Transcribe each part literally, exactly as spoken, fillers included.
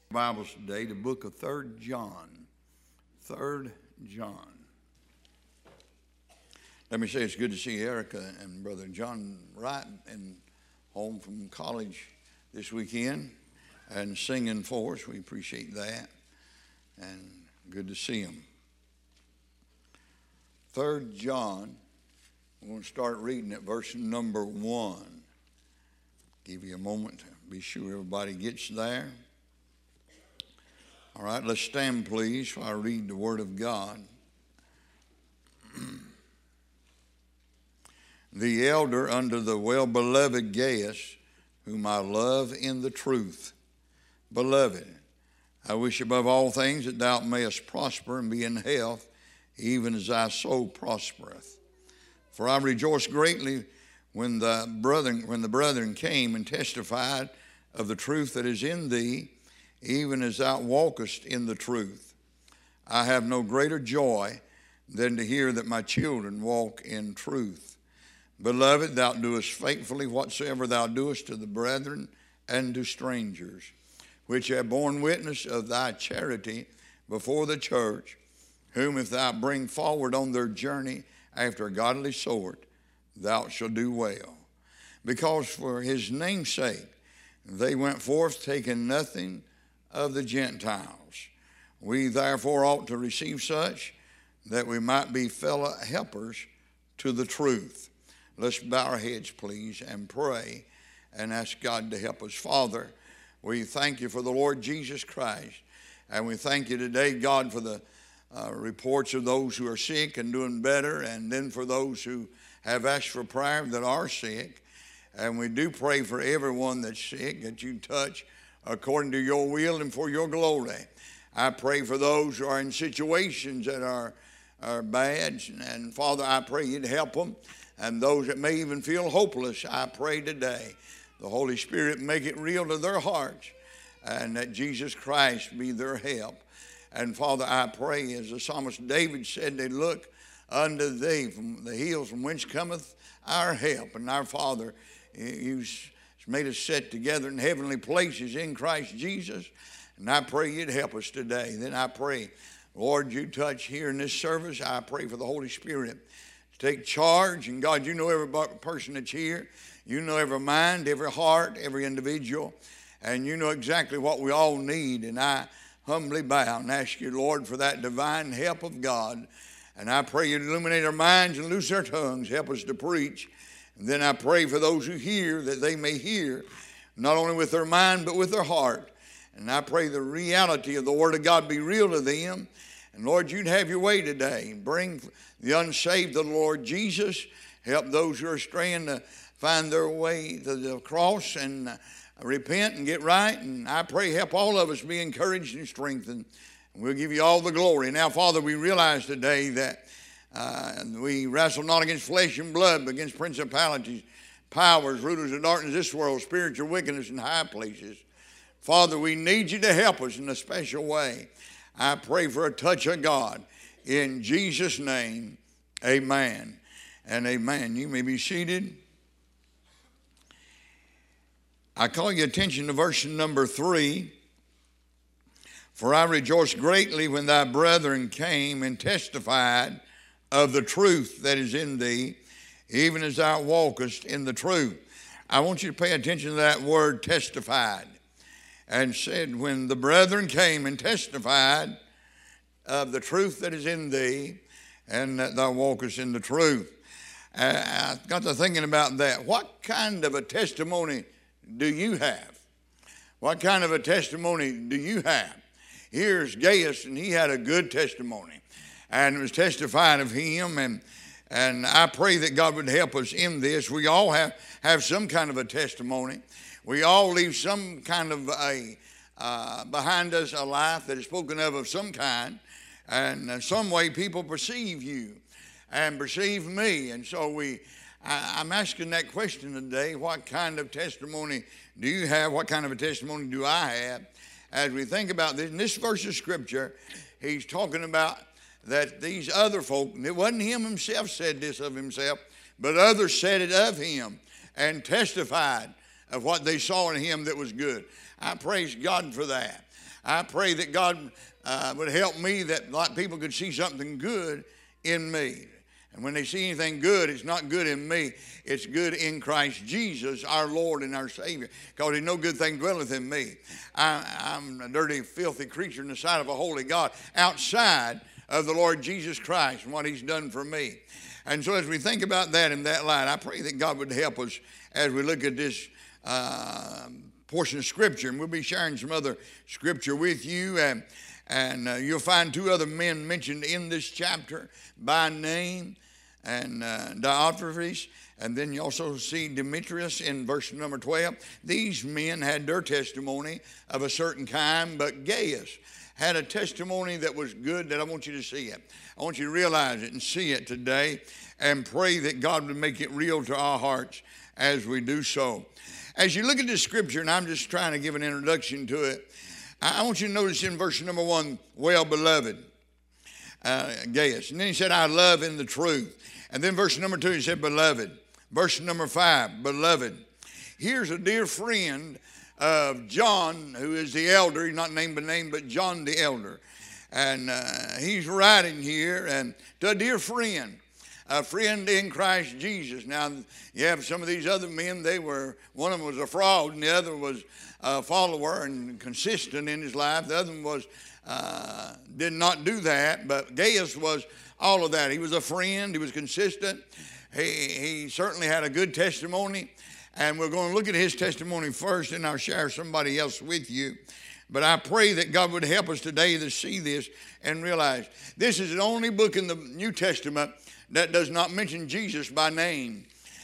Bibles today, the book of Third John. Third John. Let me say it's good to see Erica and Brother John Wright and home from college this weekend and singing for us. We appreciate that, and good to see them. Third John, we're going to start reading at verse number one. Give you a moment to be sure everybody gets there. All right, let's stand, please, while I read the Word of God. The elder under the well-beloved Gaius, whom I love in the truth. Beloved, I wish above all things that thou mayest prosper and be in health, even as thy soul prospereth. For I rejoiced greatly when the brethren, when the brethren came and testified of the truth that is in thee, even as thou walkest in the truth. I have no greater joy than to hear that my children walk in truth. Beloved, thou doest faithfully whatsoever thou doest to the brethren and to strangers, which have borne witness of thy charity before the church, whom if thou bring forward on their journey after a godly sort, thou shalt do well. Because for his name's sake they went forth taking nothing of the Gentiles. We therefore ought to receive such, that we might be fellow helpers to the truth. Let's bow our heads, please, and pray and ask God to help us. Father, we thank you for the Lord Jesus Christ, and we thank you today, God, for the uh, reports of those who are sick and doing better, and then for those who have asked for prayer that are sick. And we do pray for everyone that's sick, that you touch according to your will and for your glory. I pray for those who are in situations that are, are bad, and Father, I pray you'd help them. And those that may even feel hopeless, I pray today the Holy Spirit make it real to their hearts, and that Jesus Christ be their help. And Father, I pray, as the psalmist David said, they look unto thee from the hills from whence cometh our help. And our Father, you made us sit together in heavenly places in Christ Jesus. And I pray you'd help us today. Then I pray, Lord, you touch here in this service. I pray for the Holy Spirit to take charge. And God, you know every person that's here. You know every mind, every heart, every individual. And you know exactly what we all need. And I humbly bow and ask you, Lord, for that divine help of God. And I pray you illuminate our minds and loose our tongues. Help us to preach. And then I pray for those who hear, that they may hear, not only with their mind, but with their heart. And I pray the reality of the Word of God be real to them. And Lord, you'd have your way today. Bring the unsaved to the Lord Jesus. Help those who are straying to find their way to the cross and uh, repent and get right. And I pray help all of us be encouraged and strengthened. And we'll give you all the glory. Now, Father, we realize today that Uh, we wrestle not against flesh and blood, but against principalities, powers, rulers of darkness, this world, spiritual wickedness in high places. Father, we need you to help us in a special way. I pray for a touch of God. In Jesus' name, amen and amen. You may be seated. I call your attention to verse number three. For I rejoiced greatly when thy brethren came and testified of the truth that is in thee, even as thou walkest in the truth. I want you to pay attention to that word testified. And said, when the brethren came and testified of the truth that is in thee, and that thou walkest in the truth. I got to thinking about that. What kind of a testimony do you have? What kind of a testimony do you have? Here's Gaius, and he had a good testimony. And it was testified of him, and and I pray that God would help us in this. We all have, have some kind of a testimony. We all leave some kind of a, uh, behind us a life that is spoken of of some kind, and in some way people perceive you and perceive me. And so we, I, I'm asking that question today, what kind of testimony do you have? What kind of a testimony do I have? As we think about this, in this verse of Scripture, he's talking about that these other folk, it wasn't him himself said this of himself, but others said it of him and testified of what they saw in him that was good. I praise God for that. I pray that God uh, would help me, that like people could see something good in me. And when they see anything good, it's not good in me. It's good in Christ Jesus, our Lord and our Savior. Because there's no good thing dwelleth in me. I, I'm a dirty, filthy creature in the sight of a holy God, outside of the Lord Jesus Christ and what he's done for me. And so as we think about that in that light, I pray that God would help us as we look at this uh, portion of Scripture. And we'll be sharing some other Scripture with you. And, and uh, you'll find two other men mentioned in this chapter by name, and uh, Diotrephes. And then you also see Demetrius in verse number twelve. These men had their testimony of a certain kind, but Gaius had a testimony that was good, that I want you to see it. I want you to realize it and see it today, and pray that God would make it real to our hearts as we do so. As you look at this scripture, and I'm just trying to give an introduction to it, I want you to notice in verse number one, well beloved, uh, Gaius. And then he said, I love in the truth. And then verse number two, he said, beloved. Verse number five, beloved. Here's a dear friend of John, who is the elder. He's not named by name, but John the elder. And uh, he's writing here and to a dear friend, a friend in Christ Jesus. Now, you have some of these other men, they were, one of them was a fraud, and the other was a follower and consistent in his life. The other one was, uh, did not do that, but Gaius was all of that. He was a friend, he was consistent. He, he certainly had a good testimony. And we're going to look at his testimony first, and I'll share somebody else with you. But I pray that God would help us today to see this and realize this is the only book in the New Testament that does not mention Jesus by name.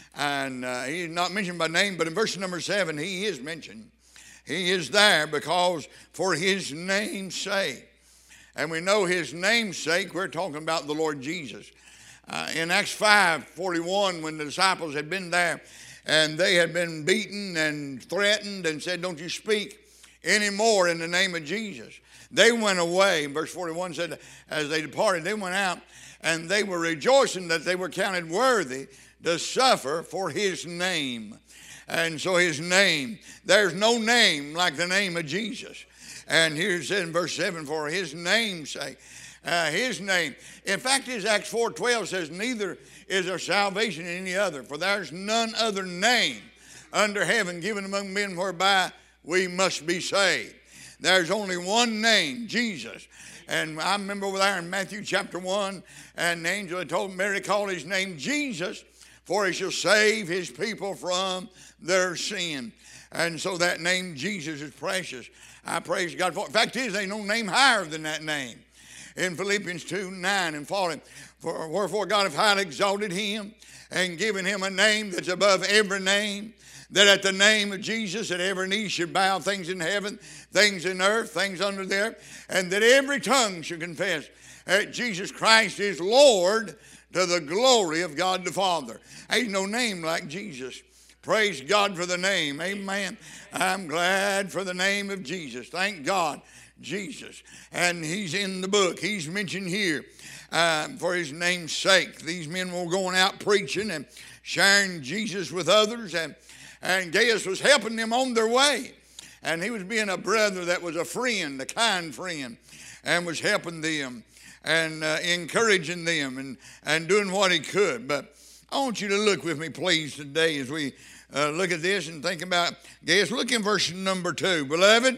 And uh, he is not mentioned by name, but in verse number seven, he is mentioned. He is there because for his name's sake. And we know his name's sake, we're talking about the Lord Jesus. Uh, in Acts five forty-one, when the disciples had been there, and they had been beaten and threatened and said, don't you speak anymore in the name of Jesus. They went away. Verse forty-one said, as they departed, they went out, and they were rejoicing that they were counted worthy to suffer for his name. And so his name, there's no name like the name of Jesus. And here it says in verse seven, for his name's sake. Uh, his name. In fact, his Acts four twelve says, neither is there salvation in any other, for there's none other name under heaven given among men whereby we must be saved. There's only one name, Jesus. And I remember over there in Matthew chapter one, and the angel had told Mary, call his name Jesus, for he shall save his people from their sin. And so that name Jesus is precious. I praise God for it. In fact, there ain't no name higher than that name. In Philippians two nine and following, for wherefore God hath highly exalted him and given him a name that's above every name, that at the name of Jesus that every knee should bow, things in heaven, things in earth, things under the earth, and that every tongue should confess that Jesus Christ is Lord, to the glory of God the Father. Ain't no name like Jesus. Praise God for the name. Amen. I'm glad for the name of Jesus. Thank God. Jesus. And he's in the book. He's mentioned here uh, for his name's sake. These men were going out preaching and sharing Jesus with others. And, and Gaius was helping them on their way. And he was being a brother that was a friend, a kind friend, and was helping them and uh, encouraging them and, and doing what he could. But I want you to look with me, please, today as we uh, look at this and think about Gaius. Look in verse number two. Beloved,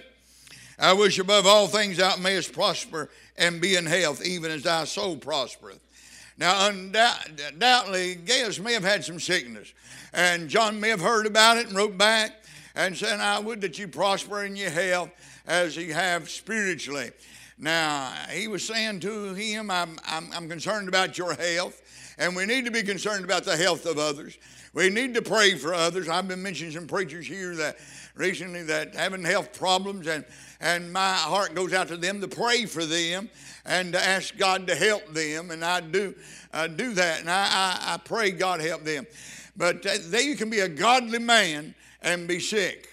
I wish above all things thou mayest prosper and be in health, even as thy soul prospereth. Now, undoubtedly, Gaius may have had some sickness. And John may have heard about it and wrote back and said, I would that you prosper in your health as you have spiritually. Now, he was saying to him, I'm, I'm, I'm concerned about your health. And we need to be concerned about the health of others. We need to pray for others. I've been mentioning some preachers here that recently that having health problems, and And my heart goes out to them to pray for them and to ask God to help them. And I do uh, do that. And I, I, I pray God help them. But uh, they, you can be a godly man and be sick.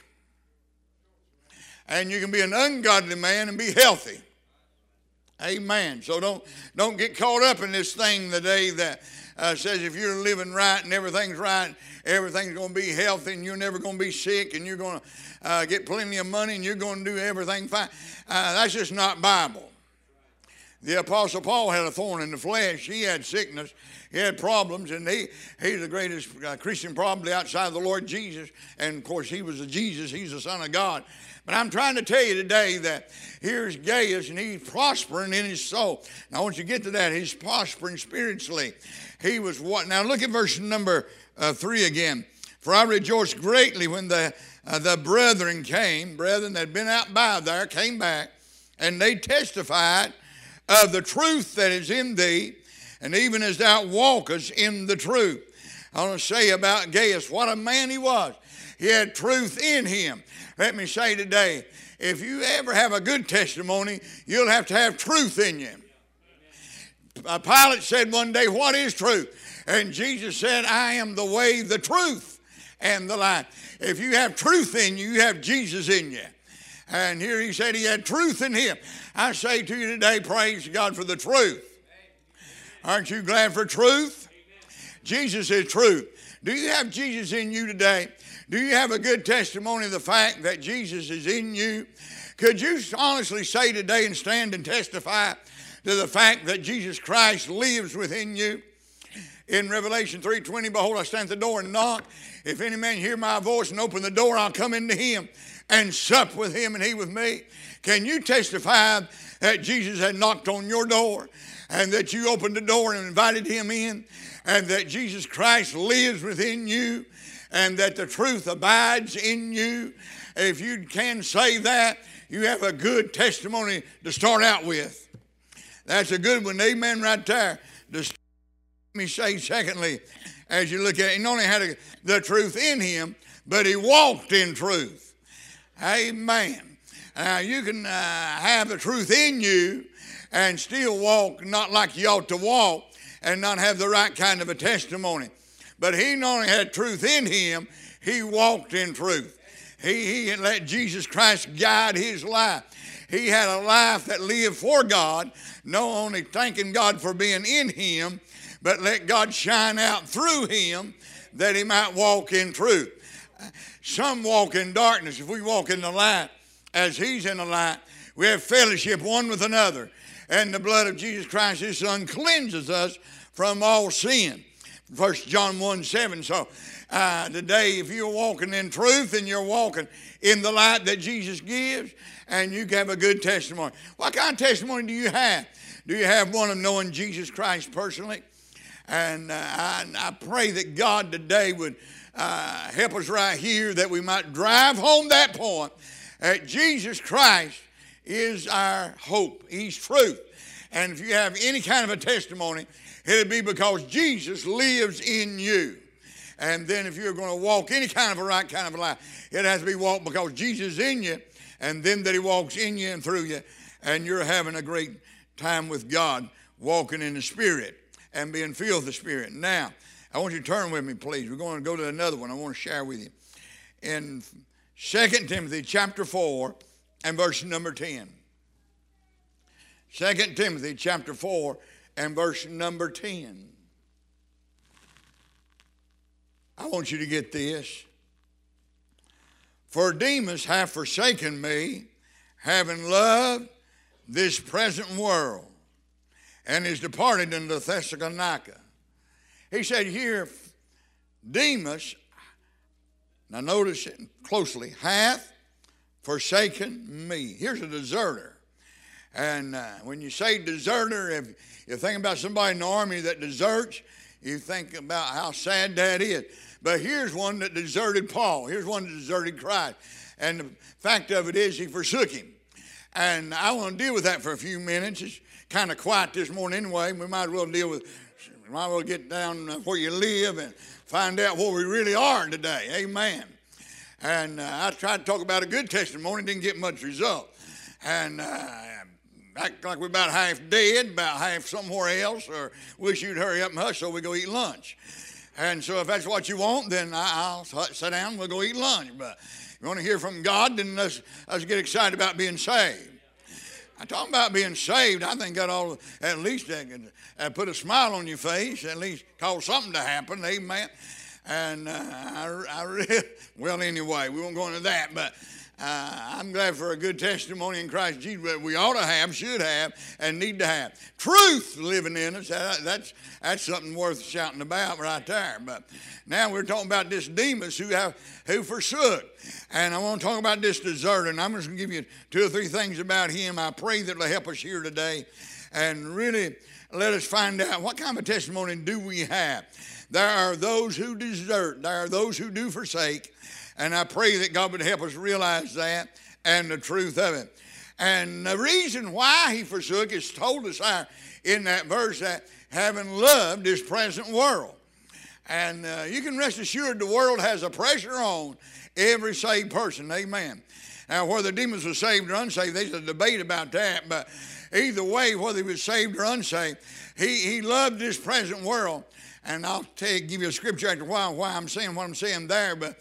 And you can be an ungodly man and be healthy. Amen. So don't, don't get caught up in this thing today that uh, says if you're living right and everything's right, everything's going to be healthy and you're never going to be sick and you're going to uh, get plenty of money and you're going to do everything fine. Uh, that's just not Bible. The Apostle Paul had a thorn in the flesh. He had sickness. He had problems, and he, he's the greatest uh, Christian probably outside of the Lord Jesus. And, of course, he was a Jesus. He's the Son of God. But I'm trying to tell you today that here's Gaius, and he's prospering in his soul. Now, I want you to get to that. He's prospering spiritually. He was what? Now, look at verse number uh, three again. For I rejoiced greatly when the, uh, the brethren came, brethren that had been out by there, came back, and they testified of the truth that is in thee, and even as thou walkest in the truth. I want to say about Gaius, what a man he was. He had truth in him. Let me say today, if you ever have a good testimony, you'll have to have truth in you. A Pilate said one day, what is truth? And Jesus said, I am the way, the truth, and the life. If you have truth in you, you have Jesus in you. And here he said he had truth in him. I say to you today, praise God for the truth. Aren't you glad for truth? Jesus is truth. Do you have Jesus in you today? Do you have a good testimony of the fact that Jesus is in you? Could you honestly say today and stand and testify to the fact that Jesus Christ lives within you? In Revelation three twenty, behold, I stand at the door and knock. If any man hear my voice and open the door, I'll come into him and sup with him and he with me. Can you testify that Jesus had knocked on your door and that you opened the door and invited him in, and that Jesus Christ lives within you, and that the truth abides in you? If you can say that, you have a good testimony to start out with. That's a good one. Amen right there. Let me say, secondly, as you look at it, he not only had a, the truth in him, but he walked in truth. Amen. Now, you can uh, have the truth in you and still walk not like you ought to walk and not have the right kind of a testimony. But he not only had truth in him, he walked in truth. He, he let Jesus Christ guide his life. He had a life that lived for God, not only thanking God for being in him, but let God shine out through him that he might walk in truth. Some walk in darkness. If we walk in the light as he's in the light, we have fellowship one with another. And the blood of Jesus Christ, his Son, cleanses us from all sin. First John one seven. So uh, today, if you're walking in truth and you're walking in the light that Jesus gives, and you have a good testimony. What kind of testimony do you have? Do you have one of knowing Jesus Christ personally? And uh, I, I pray that God today would uh, help us right here, that we might drive home that point that Jesus Christ is our hope. He's truth. And if you have any kind of a testimony, it'll be because Jesus lives in you. And then if you're going to walk any kind of a right kind of a life, it has to be walked because Jesus is in you, and then that he walks in you and through you, and you're having a great time with God, walking in the Spirit and being filled with the Spirit. Now, I want you to turn with me, please. We're going to go to another one I want to share with you. In Second Timothy chapter four and verse number ten. Second Timothy chapter four and verse number ten. I want you to get this. For Demas hath forsaken me, having loved this present world, and is departed into Thessalonica. He said here, Demas, now notice it closely, hath forsaken me. Here's a deserter. And uh, when you say deserter, if you think about somebody in the army that deserts, you think about how sad that is. But here's one that deserted Paul. Here's one that deserted Christ. And the fact of it is he forsook him. And I want to deal with that for a few minutes. It's kind of quiet this morning anyway. We might as well deal with, we might as well get down where you live and find out where we really are today. Amen. And uh, I tried to talk about a good testimony, didn't get much result. And uh, act like we're about half dead, about half somewhere else, or wish you'd hurry up and hush so we go eat lunch. And so if that's what you want, then I'll sit down and we'll go eat lunch. But if you want to hear from God, then let's, let's get excited about being saved. I'm talking about being saved. I think that ought to at least uh, put a smile on your face, at least cause something to happen. Amen. And uh, I, I really, well, anyway, we won't go into that, but uh, I'm glad for a good testimony in Christ Jesus that we ought to have, should have, and need to have. Truth living in us, that, that's, that's something worth shouting about right there. But now we're talking about this Demas who, have, who forsook. And I want to talk about this deserter, and I'm just going to give you two or three things about him. I pray that will help us here today and really let us find out what kind of a testimony do we have. There are those who desert. There are those who do forsake. And I pray that God would help us realize that and the truth of it. And the reason why he forsook is told us in that verse that having loved this present world. And uh, you can rest assured the world has a pressure on every saved person. Amen. Now, whether Demas was saved or unsaved, there's a debate about that. But either way, whether he was saved or unsaved, he, he loved this present world. And I'll tell you, give you a scripture after a while why I'm saying what I'm saying there. But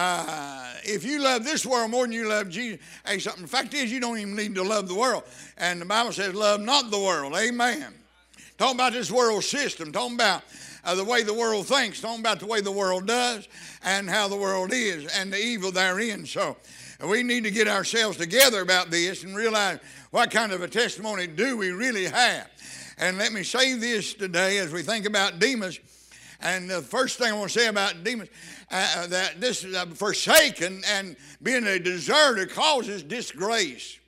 uh, if you love this world more than you love Jesus, hey, something. The fact is, you don't even need to love the world. And the Bible says, love not the world. Amen. Talking about this world system. Talking about uh, the way the world thinks. Talking about the way the world does and how the world is and the evil therein. So we need to get ourselves together about this and realize what kind of a testimony do we really have. And let me say this today as we think about Demas. And the first thing I want to say about Demas, uh, that this is uh, forsaken and being a deserter causes disgrace.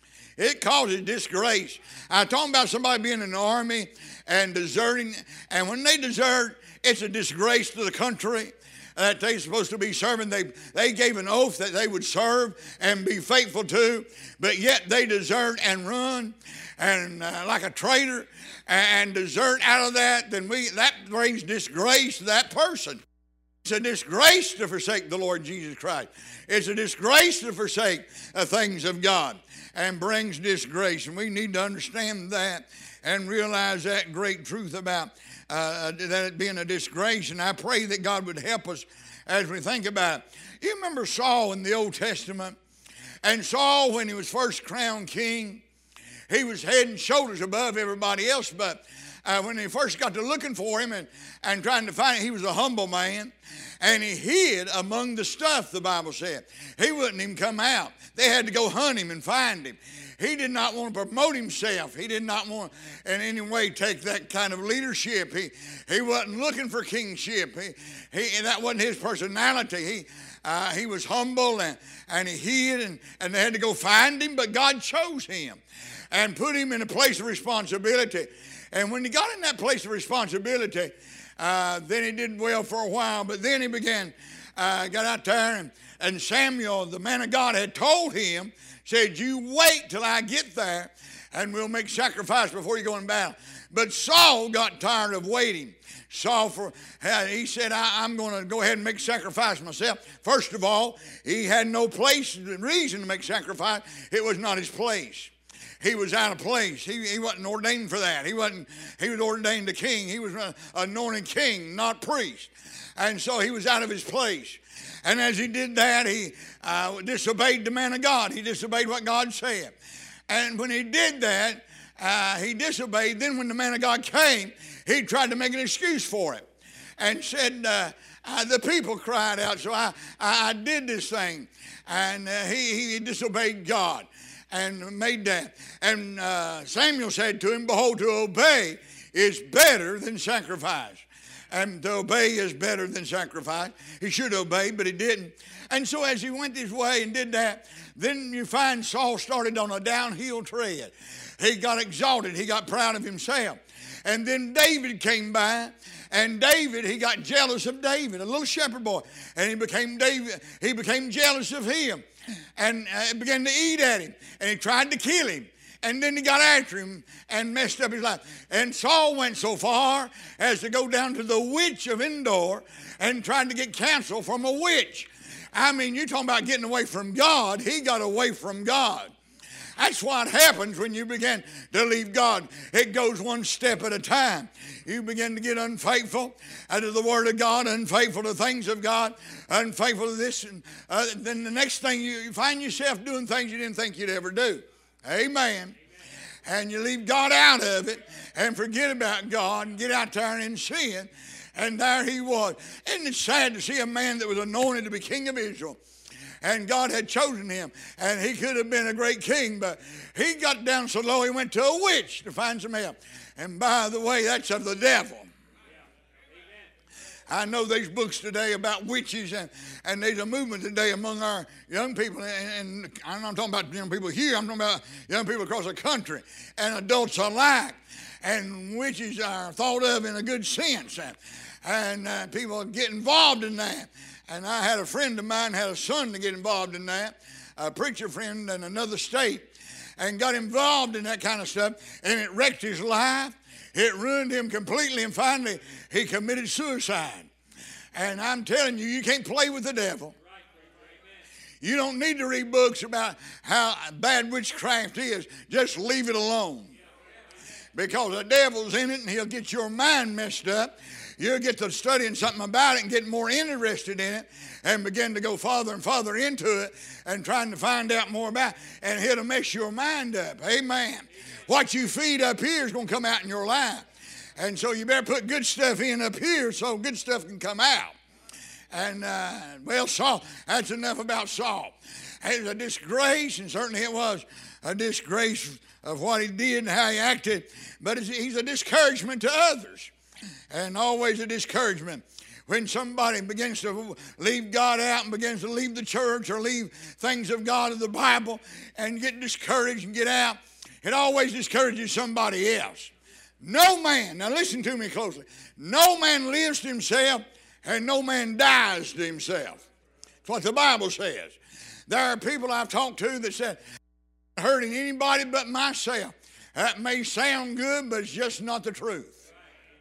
It causes disgrace. I'm talking about somebody being in the army and deserting. And when they desert, it's a disgrace to the country that they're supposed to be serving. They, they gave an oath that they would serve and be faithful to, but yet they desert and run and uh, like a traitor and desert out of that, then we that brings disgrace to that person. It's a disgrace to forsake the Lord Jesus Christ. It's a disgrace to forsake the things of God and brings disgrace. And we need to understand that and realize that great truth about uh, that it being a disgrace. And I pray that God would help us as we think about it. You remember Saul in the Old Testament? And Saul, when he was first crowned king, he was head and shoulders above everybody else. But uh, when they first got to looking for him and, and trying to find him, he was a humble man. And he hid among the stuff, the Bible said. He wouldn't even come out. They had to go hunt him and find him. He did not want to promote himself. He did not want to in any way take that kind of leadership. He, he wasn't looking for kingship. He, he, that wasn't his personality. He, uh, he was humble and, and he hid and, and they had to go find him. But God chose him and put him in a place of responsibility. And when he got in that place of responsibility, uh, then he did well for a while. But then he began, uh, got out there, and, and Samuel, the man of God, had told him, said, you wait till I get there, and we'll make sacrifice before you go in battle. But Saul got tired of waiting. Saul, for, he said, I, I'm going to go ahead and make sacrifice myself. First of all, he had no place, reason to make sacrifice. It was not his place. He was out of place. He, he wasn't ordained for that. He wasn't. He was ordained a king. He was an anointed king, not priest. And so he was out of his place. And as he did that, he uh, disobeyed the man of God. He disobeyed what God said. And when he did that, uh, he disobeyed. Then when the man of God came, he tried to make an excuse for it and said, uh, uh, the people cried out, so I, I, I did this thing. And uh, he, he disobeyed God and made that. And uh, Samuel said to him, behold, to obey is better than sacrifice. And to obey is better than sacrifice. He should obey, but he didn't. And so as he went his way and did that, then you find Saul started on a downhill tread. He got exalted. He got proud of himself. And then David came by, and David, he got jealous of David, a little shepherd boy. And he became David. He became jealous of him and uh, began to eat at him. And he tried to kill him. And then he got after him and messed up his life. And Saul went so far as to go down to the witch of Endor and tried to get counsel from a witch. I mean, you're talking about getting away from God. He got away from God. That's what happens when you begin to leave God. It goes one step at a time. You begin to get unfaithful to the Word of God, unfaithful to things of God, unfaithful to this. And uh, then the next thing, you, you find yourself doing things you didn't think you'd ever do. Amen. and you leave God out of it and forget about God and get out there and sin. And there he was. Isn't it sad to see a man that was anointed to be king of Israel? And God had chosen him. And he could have been a great king, but he got down so low he went to a witch to find some help. And by the way, that's of the devil. I know there's books today about witches, and, and there's a movement today among our young people, and, and I'm not talking about young people here, I'm talking about young people across the country, and adults alike. And witches are thought of in a good sense, and, and uh, people get involved in that. And I had a friend of mine had a son to get involved in that, a preacher friend in another state, and got involved in that kind of stuff, and it wrecked his life. It ruined him completely, and finally he committed suicide. And I'm telling you, you can't play with the devil. You don't need to read books about how bad witchcraft is. Just leave it alone. Because the devil's in it, and he'll get your mind messed up. You'll get to studying something about it and get more interested in it and begin to go farther and farther into it and trying to find out more about it. And it'll mess your mind up. Amen. What you feed up here is going to come out in your life. And so you better put good stuff in up here so good stuff can come out. And, uh, well, Saul, that's enough about Saul. It was a disgrace, and certainly it was a disgrace of what he did and how he acted. But he's a discouragement to others. And always a discouragement. When somebody begins to leave God out and begins to leave the church or leave things of God of the Bible and get discouraged and get out, it always discourages somebody else. No man, now listen to me closely, no man lives to himself and no man dies to himself. That's what the Bible says. There are people I've talked to that said, I'm not hurting anybody but myself. That may sound good, but it's just not the truth.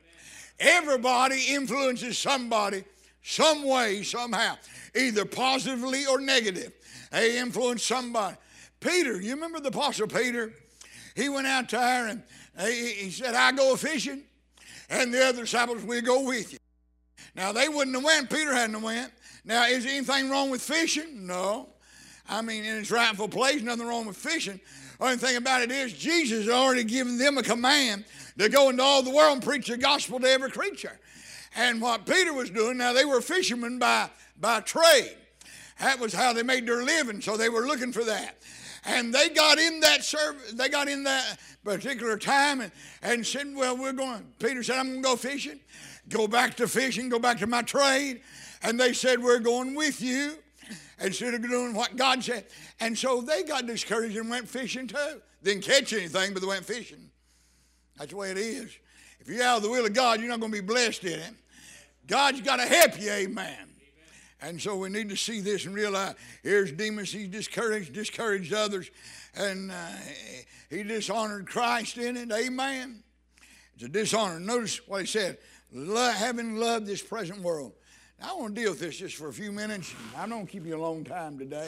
Everybody influences somebody some way, somehow, either positively or negative. They influence somebody. Peter, you remember the Apostle Peter? He went out there and he, he said, I go fishing, and the other disciples will go with you. Now, they wouldn't have went. Peter hadn't have went. Now, is there anything wrong with fishing? No. I mean, in its rightful place, nothing wrong with fishing. The only thing about it is Jesus had already given them a command to go into all the world and preach the gospel to every creature. And what Peter was doing, now they were fishermen by, by trade. That was how they made their living, so they were looking for that. And they got in that service, they got in that particular time and, and said, well, we're going, Peter said, I'm going to go fishing, go back to fishing, go back to my trade. And they said, we're going with you, instead of doing what God said. And so they got discouraged and went fishing too. Didn't catch anything, but they went fishing. That's the way it is. If you're out of the will of God, you're not going to be blessed in it. God's got to help you, amen. And so we need to see this and realize here's Demas. He's discouraged, discouraged others, and uh, he dishonored Christ in it. Amen. It's a dishonor. Notice what he said, Lo- having loved this present world. Now, I want to deal with this just for a few minutes. I don't keep you a long time today.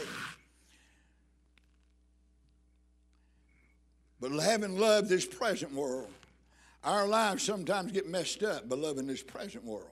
But having loved this present world, our lives sometimes get messed up by loving this present world.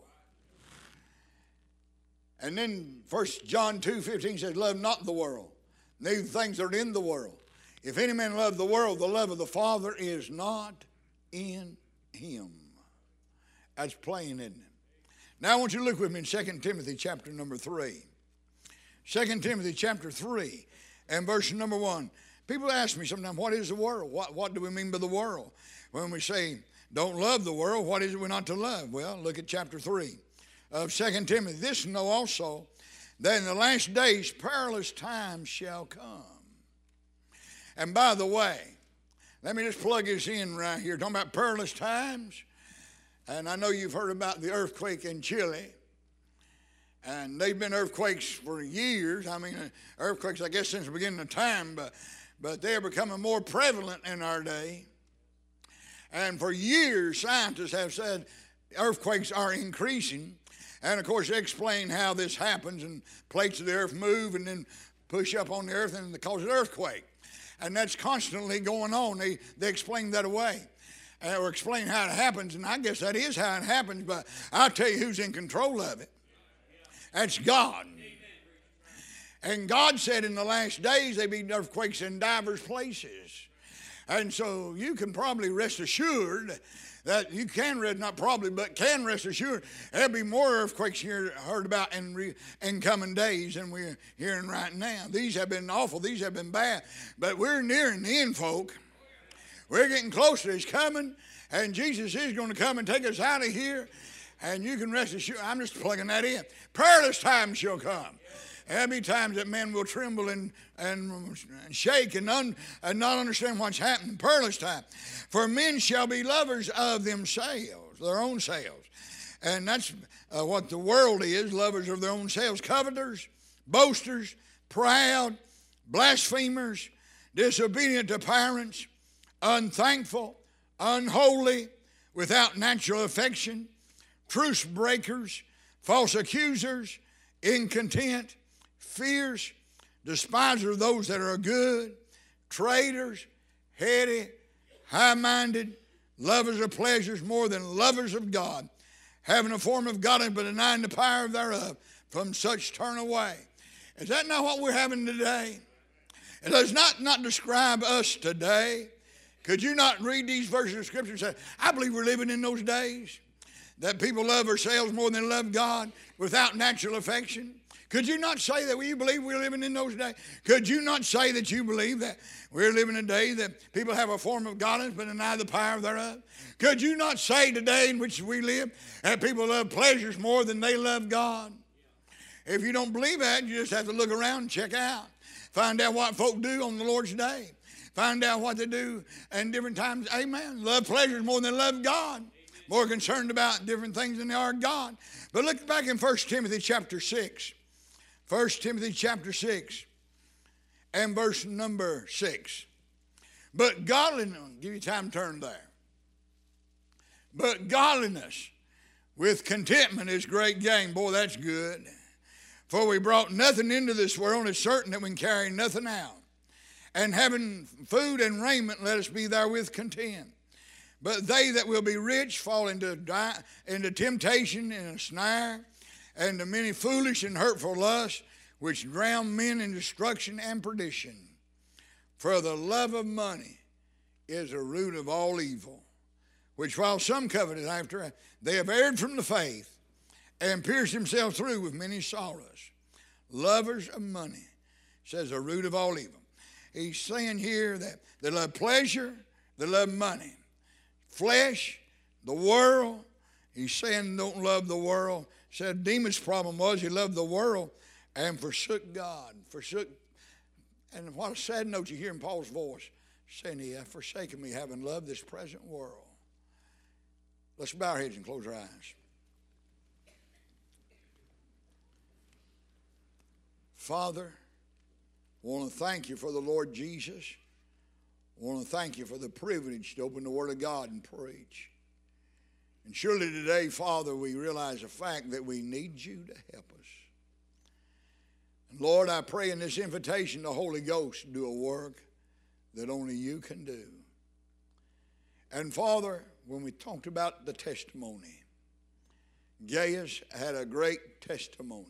And then First John two fifteen says, love not the world, neither things that are in the world. If any man love the world, the love of the Father is not in him. That's plain, isn't it? Now I want you to look with me in Second Timothy chapter number three. Second Timothy chapter three and verse number one. People ask me sometimes, what is the world? What, what do we mean by the world? When we say, don't love the world, what is it we're not to love? Well, look at chapter three of Second Timothy. This know also, that in the last days perilous times shall come. And by the way, let me just plug this in right here. Talking about perilous times. And I know you've heard about the earthquake in Chile. And they've been earthquakes for years. I mean, earthquakes, I guess, since the beginning of time. But, but they're becoming more prevalent in our day. And for years, scientists have said earthquakes are increasing. And, of course, they explain how this happens. And plates of the earth move and then push up on the earth and it causes an earthquake. And that's constantly going on. They, they explain that away. Or explain how it happens, and I guess that is how it happens, but I'll tell you who's in control of it. That's God. And God said in the last days there'd be earthquakes in divers places. And so you can probably rest assured that you can rest, not probably, but can rest assured there'll be more earthquakes here heard about in, re, in coming days than we're hearing right now. These have been awful. These have been bad. But we're nearing the end, folk. We're getting closer. He's coming, and Jesus is going to come and take us out of here. And you can rest assured, I'm just plugging that in. Perilous times shall come. There'll be times that men will tremble and, and, and shake and, un, and not understand what's happening. Perilous time. For men shall be lovers of themselves, their own selves. And that's uh, what the world is, lovers of their own selves. Coveters, boasters, proud, blasphemers, disobedient to parents, unthankful, unholy, without natural affection, truce breakers, false accusers, incontent, fierce, despisers of those that are good, traitors, heady, high-minded, lovers of pleasures more than lovers of God, having a form of godliness but denying the power thereof. From such turn away. Is that not what we're having today? It does not, not describe us today. Could you not read these verses of Scripture and say, I believe we're living in those days? That people love themselves more than love God without natural affection? Could you not say that you believe we're living in those days? Could you not say that you believe that we're living in a day that people have a form of godliness but deny the power thereof? Could you not say today in which we live that people love pleasures more than they love God? If you don't believe that, you just have to look around and check out. Find out what folk do on the Lord's day. Find out what they do in different times. Amen. Love pleasures more than they love God. More concerned about different things than they are God. But look back in First Timothy chapter six. First Timothy chapter six and verse number six. But godliness, I'll give you time to turn there. But godliness with contentment is great gain. Boy, that's good. For we brought nothing into this world, and it's certain that we can carry nothing out. And having food and raiment, let us be therewith content. But they that will be rich fall into, di- into temptation and a snare, and to many foolish and hurtful lusts, which drown men in destruction and perdition. For the love of money is a root of all evil, which while some coveted after, they have erred from the faith, and pierced themselves through with many sorrows. Lovers of money, says a root of all evil. He's saying here that they love pleasure, they love money. Flesh, the world. He's saying don't love the world. Said Demas' problem was he loved the world and forsook God. Forsook, and what a sad note you hear in Paul's voice, saying he hath forsaken me, having loved this present world. Let's bow our heads and close our eyes. Father, I want to thank you for the Lord Jesus. I want to thank you for the privilege to open the Word of God and preach. And surely today, Father, we realize the fact that we need you to help us. And Lord, I pray in this invitation the Holy Ghost do a work that only you can do. And Father, when we talked about the testimony, Gaius had a great testimony.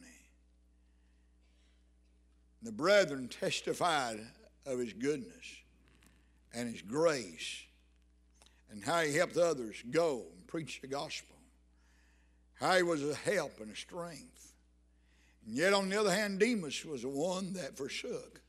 The brethren testified of his goodness and his grace, and how he helped others go and preach the gospel, how he was a help and a strength. And yet on the other hand, Demas was the one that forsook,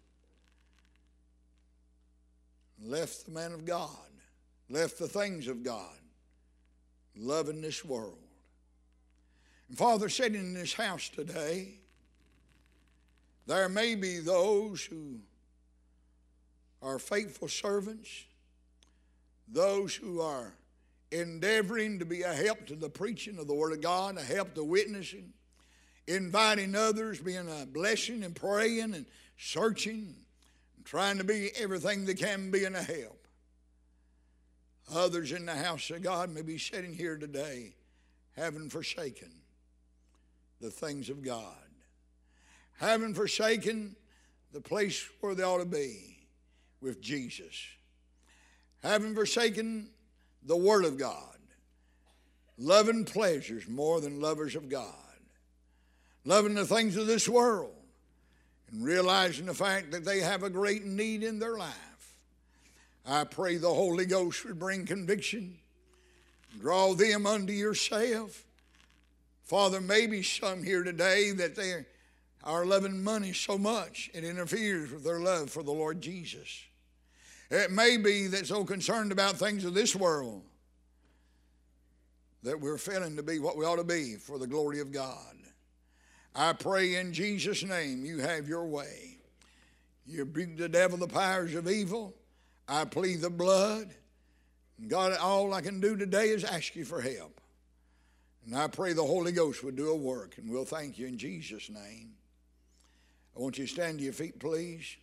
left the man of God, left the things of God, loving this world. And Father, sitting in this house today, there may be those who are faithful servants, those who are endeavoring to be a help to the preaching of the Word of God, a help to witnessing, inviting others, being a blessing and praying and searching, and trying to be everything they can be and a help. Others in the house of God may be sitting here today having forsaken the things of God, having forsaken the place where they ought to be with Jesus, having forsaken the Word of God, loving pleasures more than lovers of God, loving the things of this world, and realizing the fact that they have a great need in their life. I pray the Holy Ghost would bring conviction. Draw them unto yourself. Father, maybe some here today that they are loving money so much it interferes with their love for the Lord Jesus. It may be that so concerned about things of this world that we're failing to be what we ought to be for the glory of God. I pray in Jesus' name you have your way. You rebuke the devil, the powers of evil. I plead the blood. God, all I can do today is ask you for help. And I pray the Holy Ghost would do a work, and we'll thank you in Jesus' name. I want you to stand to your feet, please.